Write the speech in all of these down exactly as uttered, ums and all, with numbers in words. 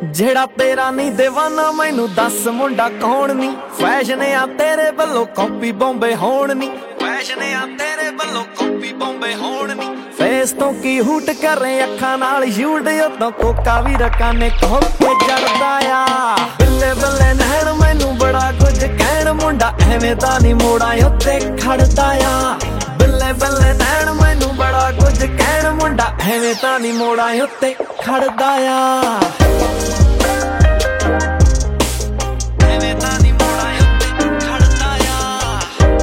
ਜਿਹੜਾ ਤੇਰਾ ਨਹੀਂ ਦੇਵਾਨਾ ਮੈਨੂੰ ਦੱਸ ਮੁੰਡਾ ਕੌਣ ਨੀ। ਫੈਸ਼ਨ ਆ ਤੇਰੇ ਵੱਲੋਂ ਕਾਪੀ ਬੰਬੇ ਹੋਣ ਨੀ। ਫੈਸ਼ਨ ਆ ਤੇਰੇ ਵੱਲੋਂ ਕਾਪੀ ਬੰਬੇ ਹੋਣ ਨੀ। ਫੇਸ ਤੋਂ ਕੀ ਹੂਟ ਕਰੇ ਅੱਖਾਂ ਨਾਲ ਸ਼ੂਟ ਉਦੋਂ ਕੋਕਾ ਵੀ ਰਕਾਨੇ ਕੋਹ ਕੇ ਜੜਦਾ ਆ। ਬੱਲੇ ਬੱਲੇ ਨਹਿਣ ਮੈਨੂੰ ਬੜਾ ਕੁਝ ਕਹਿਣ ਮੁੰਡਾ ਐਵੇਂ ਤਾਂ ਨਹੀਂ ਮੋੜਾਂ ਉੱਤੇ ਖੜਦਾ ਆ। ਬੱਲੇ ਬੱਲੇ ਨੈਣ ਮੈਨੂੰ ਬੜਾ ਕੁਝ ਕਹਿਣ ਮੁੰਡਾ ਐਵੇਂ ਤਾਂ ਨਹੀਂ ਮੋੜਾਂ ਉੱਤੇ ਖੜਦਾ ਆ। ਐਵੇਂ ਤਾਂ ਨਹੀਂ ਮੋੜਾਂ ਉੱਤੇ ਖੜਦਾ ਆ।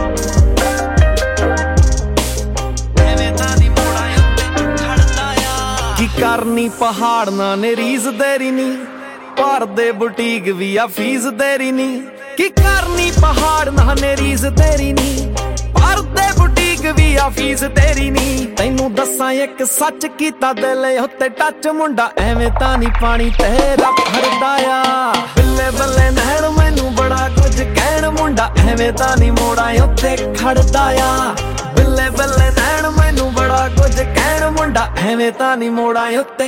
ਐਵੇਂ ਤਾਂ ਨਹੀਂ ਮੋੜਾਂ ਉੱਤੇ ਖੜਦਾ ਆ। ਕੀ ਕਰਨੀ ਪਹਾੜ ਨਾ ਨੇ ਰੀਸ ਤੇਰੀ ਨੀ। ਭਰ ਦੇ ਬੁਟੀਕ ਵੀ ਆ ਫੀਸ ਤੇਰੀ ਨੀ। ਕੀ ਕਰਨੀ ਪਹਾੜ ਨਾ ਨੇ ਰੀਸ ਤੇਰੀ ਨੀ। ਭਰ ਦੇ ਬੁਟੀਕ ਵੀ ਆ ਫੀਸ ਤੇਰੀ ਨੀ। ਤੈਨੂੰ ਦੱਸਾਂ ਇੱਕ ਸੱਚ ਕੀਤਾ ਦਿਲ ਉੱਤੇ ਟੱਚ ਮੁੰਡਾ ਐਵੇਂ ਤਾਂ ਨਹੀਂ ਪਾਣੀ ਤੇਰਾ ਭਰਦਾ ਆ। ਬੱਲੇ ਬੱਲੇ ਨਹਿਣ ਮੈਨੂੰ ਬੜਾ ਕੁਝ ਕਹਿਣ ਮੁੰਡਾ ਐਵੇਂ ਤਾਂ ਨਹੀਂ ਮੋੜਾਂ ਉੱਤੇ ਖੜਦਾ ਆ। ਬੱਲੇ ਬੱਲੇ ਨਹਿਣ ਮੈਨੂੰ ਬੜਾ ਕੁਝ ਕਹਿਣ ਮੁੰਡਾ ਐਵੇਂ ਤਾਂ ਨਹੀਂ ਮੋੜਾਂ ਉੱਤੇ।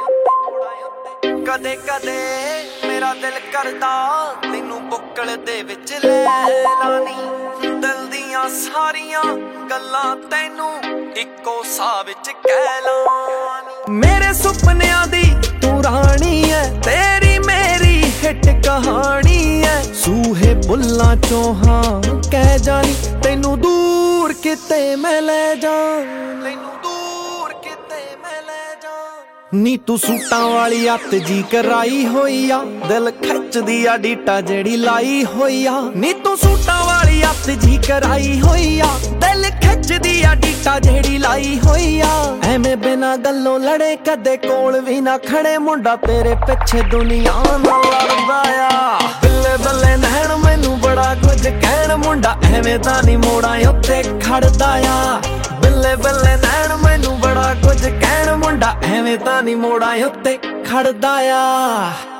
ਕਦੇ ਕਦੇ ਮੇਰਾ ਦਿਲ ਕਰਦਾ ਤੈਨੂੰ ਬੁੱਕਲ ਦੇ ਵਿੱਚ ਲੈ ਲਾਨੀ। ਦਿਲ ਦੀਆਂ ਸਾਰੀਆਂ ਗੱਲਾਂ ਤੈਨੂੰ ਇੱਕੋ ਸਾਹ ਵਿੱਚ ਕਹਿ ਲਾਂ। ਮੇਰੇ ਸੁਪਨਿਆਂ ਦੀ ਤੂੰ ਰਾਣੀ ਐ ਤੇਰੀ ਮੇਰੀ ਹਿੱਟ ਕਹਾਣੀ ਐ। ਸੂਹੇ ਬੁੱਲਾਂ ਚੋਂ ਹਾਂ ਕਹਿ ਜਾਣੀ ਤੈਨੂੰ ਦੂਰ ਕਿਤੇ ਮੈਂ ਲੈ ਜਾ। ਤੈਨੂੰ ਦੂਰ ਕਿਤੇ ਮੈਂ ਲੈ ਜਾ। ਨੀ ਤੂੰ ਸੂਟਾਂ ਵਾਲੀ ਅੱਤ ਜੀ ਕਰਾਈ ਹੋਈ ਆ। ਦਿਲ ਖਿੱਚਦੀ ਆ ਡੀਟਾ ਜਿਹੜੀ ਲਾਈ ਹੋਈ ਆ। ਨੀ ਤੂੰ ਸੂਟਾਂ ਵਾਲੀ ਅੱਤ ਜੀ ਕਰਾਈ ਹੋਈ ਆ। ਦਿਲ ਖਿੱਚਦੀ ਆ ਡੀਟਾ ਜਿਹੜੀ ਲਾਈ ਹੋਈ ਆ। ਐਵੇਂ ਬਿਨਾਂ ਗੱਲੋਂ ਲੜੇ ਕਦੇ ਕੋਲ ਵੀ ਨਾ ਖੜੇ ਮੁੰਡਾ ਤੇਰੇ ਪਿੱਛੇ ਦੁਨੀਆ ਨਾਲ ਲੜਦਾ ਆ। ਬੱਲੇ ਬੱਲੇ ਨਹਿਣ ਮੈਨੂੰ ਬੜਾ ਕੁਝ ਕਹਿਣ ਮੁੰਡਾ ਐਵੇਂ ਤਾਂ ਨਹੀਂ ਮੋੜਾਂ ਉੱਤੇ ਖੜਦਾ ਆ। ਬੱਲੇ ਬੱਲੇ ਨੈਣ ਮੈਨੂੰ ਬੜਾ ਕੁਝ ਕਹਿਣ ਮੁੰਡਾ ਐਵੇਂ ਤਾਂ ਨਹੀਂ ਮੋੜਾਂ ਉੱਤੇ ਖੜਦਾ ਆ।